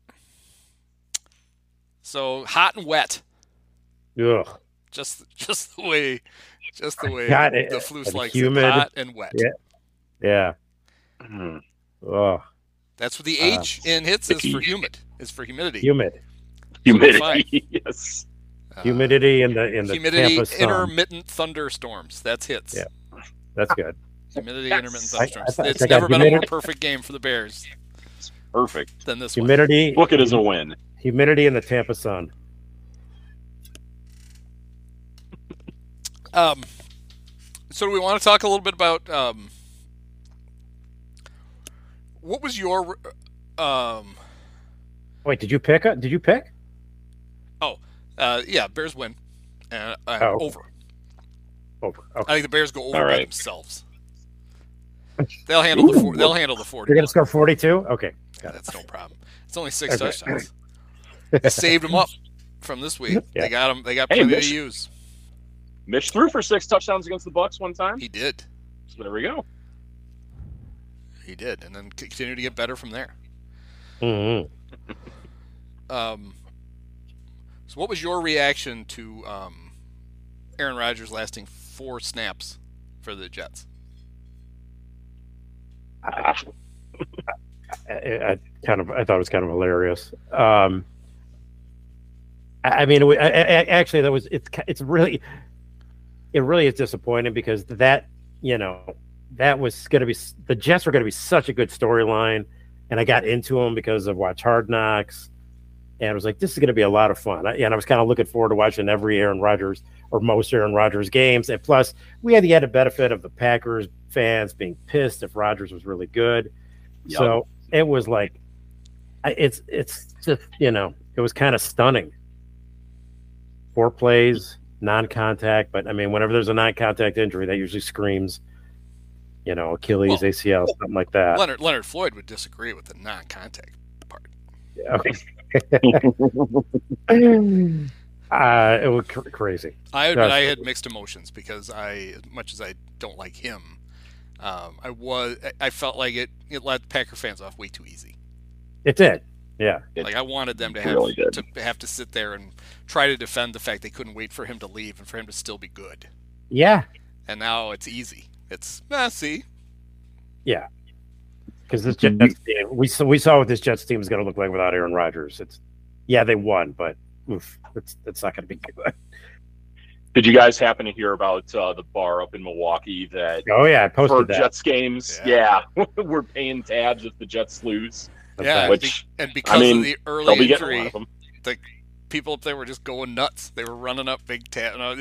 So hot and wet. Ugh. Just the way God, the Flus likes humid. it, hot and wet. Yeah. Oh. That's what the H in hits is for humid. Is for humidity. Humidity. Yes. Humidity in the humidity, Tampa sun. Intermittent thunderstorms. That's hits. Yeah. That's good. Humidity, intermittent thunderstorms. I It's never been a more perfect game for the Bears. Perfect. Than this humidity. Book it as a win. Humidity in the Tampa sun. So do we want to talk a little bit about what was your Wait, did you pick? Oh, yeah, Bears win. Over. Okay. I think the Bears go over by themselves. They'll handle the 40. You're gonna score 42? Okay. That's no problem. It's only 6 touchdowns. They saved them up from this week. Yeah. They got them. They got plenty to use. Mitch threw for 6 touchdowns against the Bucks one time. He did. So there we go. He did, and then continued to get better from there. Mm-hmm. So what was your reaction to Aaron Rodgers lasting 4 snaps for the Jets? I thought it was kind of hilarious. I mean, actually, it's really is disappointing because that was going to be, the Jets were going to be such a good storyline, and I got into them because of Watch Hard Knocks, and I was like, this is going to be a lot of fun. And I was kind of looking forward to watching every Aaron Rodgers or most Aaron Rodgers games. And plus, we had the added benefit of the Packers fans being pissed if Rodgers was really good. Yep. So it was like, it's just, it was kind of stunning. 4 plays, non-contact, but I mean, whenever there's a non-contact injury, that usually screams, Achilles, ACL, something like that. Leonard Floyd would disagree with the non-contact part. It was crazy. I admit I had mixed emotions because as much as I don't like him, I felt like it let Packer fans off way too easy. It did. Yeah. Like I wanted them to have to sit there and try to defend the fact they couldn't wait for him to leave and for him to still be good. Yeah. And now it's easy. It's see. Yeah. Because this Jets team, we saw what this Jets team is going to look like without Aaron Rodgers. They won, but it's not going to be good. Did you guys happen to hear about the bar up in Milwaukee that? Oh yeah, I posted for that. Jets games. Yeah, we're paying tabs if the Jets lose. Yeah, which because of the early injury, the people up there were just going nuts. They were running up big tab. No,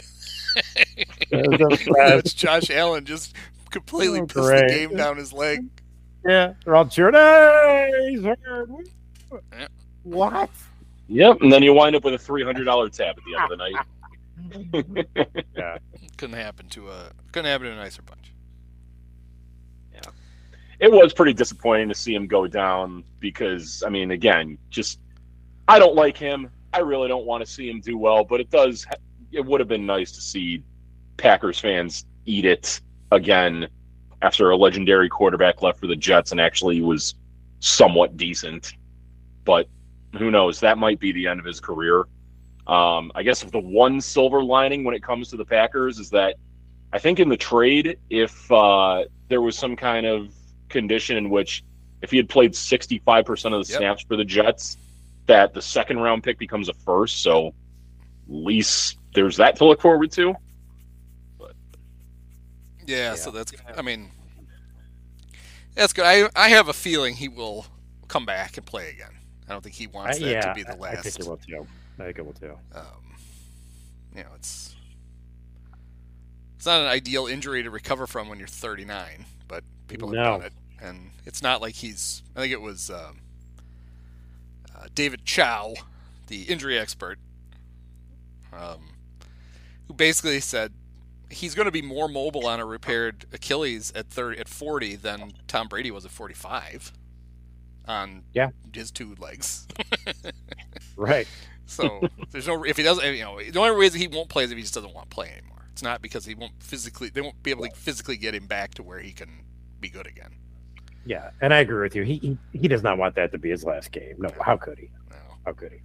Josh Allen just completely pissed the game down his leg. Yeah, they're all cheering. Hey, he's hurt. Yeah. What? Yep, and then you wind up with a $300 tab at the end of the night. Yeah, couldn't happen to a nicer bunch. Yeah, it was pretty disappointing to see him go down because, I mean, again, I don't like him. I really don't want to see him do well, but it would have been nice to see Packers fans eat it again after a legendary quarterback left for the Jets and actually was somewhat decent. But who knows? That might be the end of his career. I guess the one silver lining when it comes to the Packers is that I think in the trade, if there was some kind of condition in which if he had played 65% of the snaps for the Jets, that the second round pick becomes a first. So at least there's that to look forward to. But yeah, so that's good. I have a feeling he will come back and play again. I don't think he wants that to be the last. I think it will too. It's not an ideal injury to recover from when you're 39, but people have done it, and it's not like he's. I think it was David Chow, the injury expert, who basically said he's going to be more mobile on a repaired Achilles at 40 than Tom Brady was at 45. On his 2 legs, right? So there's no if he doesn't, the only reason he won't play is if he just doesn't want to play anymore. It's not because they won't be able to physically get him back to where he can be good again. Yeah, and I agree with you. He does not want that to be his last game. No, how could he? No. How could he?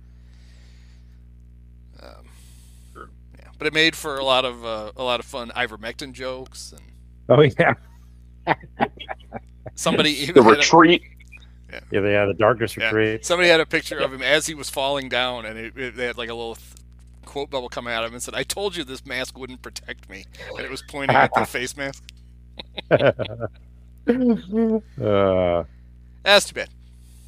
Yeah, but it made for a lot of fun ivermectin jokes and. Oh yeah. Somebody even the retreat. Yeah, they had a darkness retreat. Somebody had a picture of him as he was falling down, and they had like a little quote bubble coming out of him and said, "I told you this mask wouldn't protect me," and it was pointing at the face mask. That's too bad.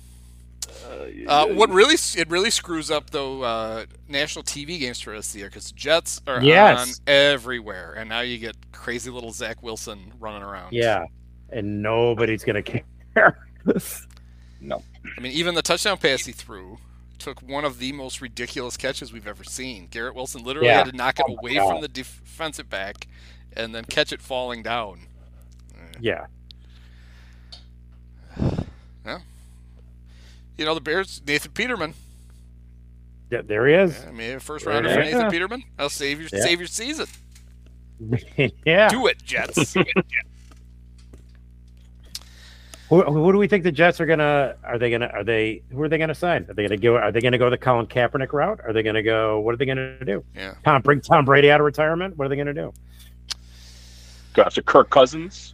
What really screws up though national TV games for us here because the Jets are on everywhere, and now you get crazy little Zach Wilson running around. Yeah, and nobody's gonna care. No. I mean, even the touchdown pass he threw took one of the most ridiculous catches we've ever seen. Garrett Wilson literally had to knock it away from the defensive back and then catch it falling down. Yeah. Yeah. The Bears, Nathan Peterman. Yeah, there he is. Yeah, I mean, first rounder for Nathan Peterman. I'll save your season. Yeah. Do it, Jets. Who do we think the Jets are gonna? Who are they gonna sign? Are they gonna go the Colin Kaepernick route? Are they gonna go? What are they gonna do? Yeah. Bring Tom Brady out of retirement? What are they gonna do? Go after Kirk Cousins,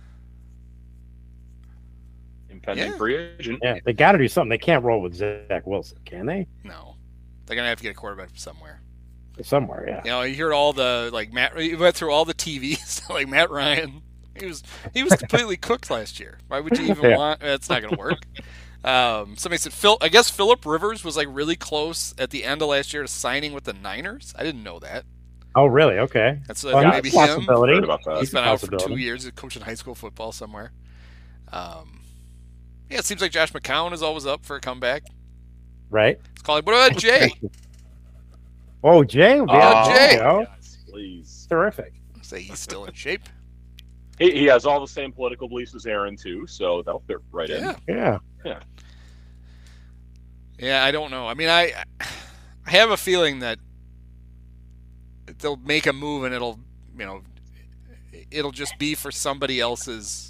impending free agent. Yeah, they got to do something. They can't roll with Zach Wilson, can they? No, they're gonna have to get a quarterback from somewhere. Somewhere, yeah. You heard all the you went through all the TVs like Matt Ryan. He was completely cooked last year. Why would you even want? It's not going to work. Somebody said I guess Phillip Rivers was like really close at the end of last year to signing with the Niners. I didn't know that. Oh, really? Okay. That's Well, maybe that's a him. possibility. Heard about that. He's been out for 2 Possibility. years coaching high school football somewhere. Yeah, it seems like Josh McCown is always up for a comeback. Right? It's calling. What about Jay? Oh, Jay. Yeah, Jay. There you go. Yes, please. Terrific. Say he's still in shape. He has all the same political beliefs as Aaron too, so that'll fit right in. Yeah. Yeah. Yeah, I don't know. I mean, I have a feeling that they'll make a move and it'll just be for somebody else's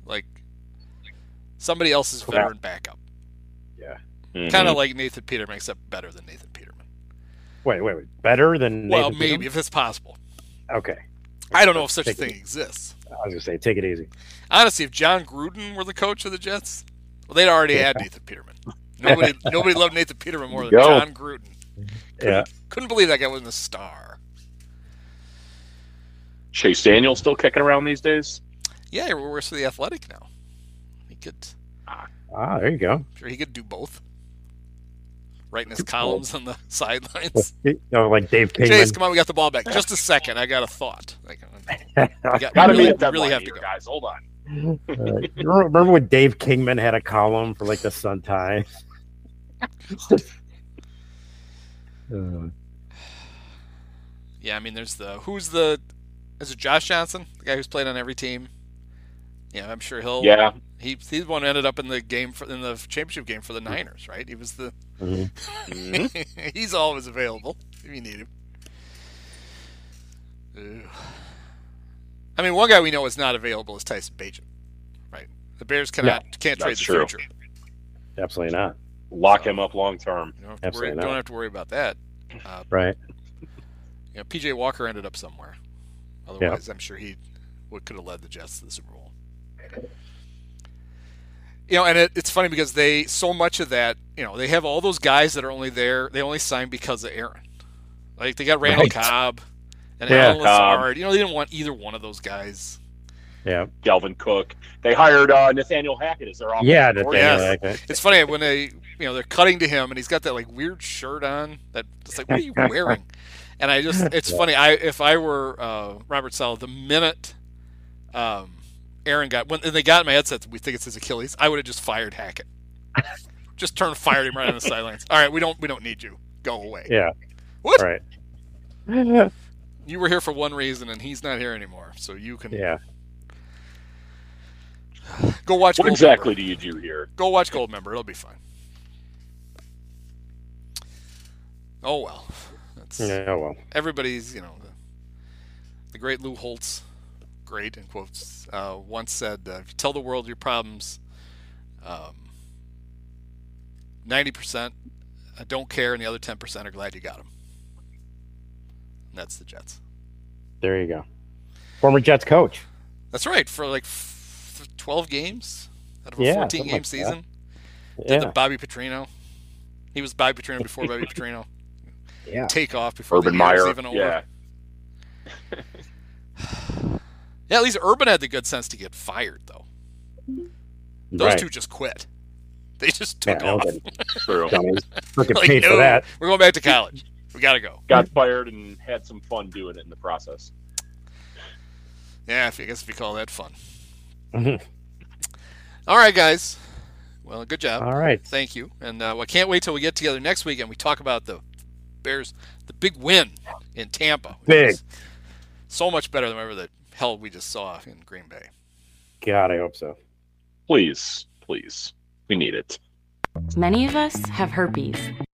veteran backup. Yeah. Mhm. Kind of like Nathan Peterman, except better than Nathan Peterman. Wait. Better than Well, Nathan maybe Peterman? if it's possible. Okay. I don't know if such a Take it thing exists. I was going to say, take it easy. Honestly, if John Gruden were the coach of the Jets, well, they'd already had Nathan Peterman. Nobody loved Nathan Peterman more than Go. John Gruden. Yeah. Couldn't believe that guy wasn't a star. Chase Daniel still kicking around these days. Yeah, he works for the Athletic now. He could. Ah, there you go. Sure, he could do both. Writing his columns on the sidelines. Like Dave Kingman. Chase, come on, we got the ball back. Just a second, I got a thought. Gotta really, be a deadline really have to here, go. guys. Hold on. You remember when Dave Kingman had a column for like the Sun Times? Yeah, I mean, is it Josh Johnson, the guy who's played on every team? Yeah, I'm sure he'll. Yeah. He's the one who ended up in the championship game for the Niners, right? He was the. Mhm. He's always available if you need him. Ugh. I mean, one guy we know is not available is Tyson Bagent, right? The Bears can't trade that's the true. future. Absolutely not. Lock him up long term. You don't Absolutely don't not. have to worry about that. Right. PJ Walker ended up somewhere. Otherwise, I'm sure he could have led the Jets to the Super Bowl. And it's funny because so much of that, they have all those guys that are only there. They only signed because of Aaron. Like they got Randall Right. Cobb and Yeah, Alan Lazard. They didn't want either one of those guys. Yeah. Galvin Cook. They hired Nathaniel Hackett as their offensive Yeah. coordinator. Yes. It's funny when they're cutting to him and he's got that like weird shirt on that it's like, what are you wearing? And it's funny. If I were Robert Saleh, the minute Aaron when they got in my headset, we think it's his Achilles, I would have just fired Hackett. Just fired him right on the sidelines. All right, we don't need you. Go away. Yeah. What? Right. You were here for one reason, and he's not here anymore. So you can go watch. What Goldmember. exactly do you do here? Go watch Goldmember. It'll be fine. Oh well. Well. Everybody's the great Lou Holtz, great in quotes, once said, if you tell the world your problems, 90% don't care, and the other 10% are glad you got them. And that's the Jets. There you go. Former Jets coach. That's right, for like 12 games out of a 14-game season. Did the Bobby Petrino. He was Bobby Petrino before Bobby Petrino. Yeah. Take off before Urban the year was Meyer. even over. Yeah. Yeah, at least Urban had the good sense to get fired, though. Those two just quit. They just took off. True. Look at paid for that. We're going back to college. We got to go. Got fired and had some fun doing it in the process. Yeah, I guess if you call that fun. Mhm. All right, guys. Well, good job. All right. Thank you. And I can't wait till we get together next week and we talk about the Bears, the big win in Tampa. Big. So much better than whatever the hell we just saw in Green Bay. God, I hope so. Please. We need it. Many of us have herpes.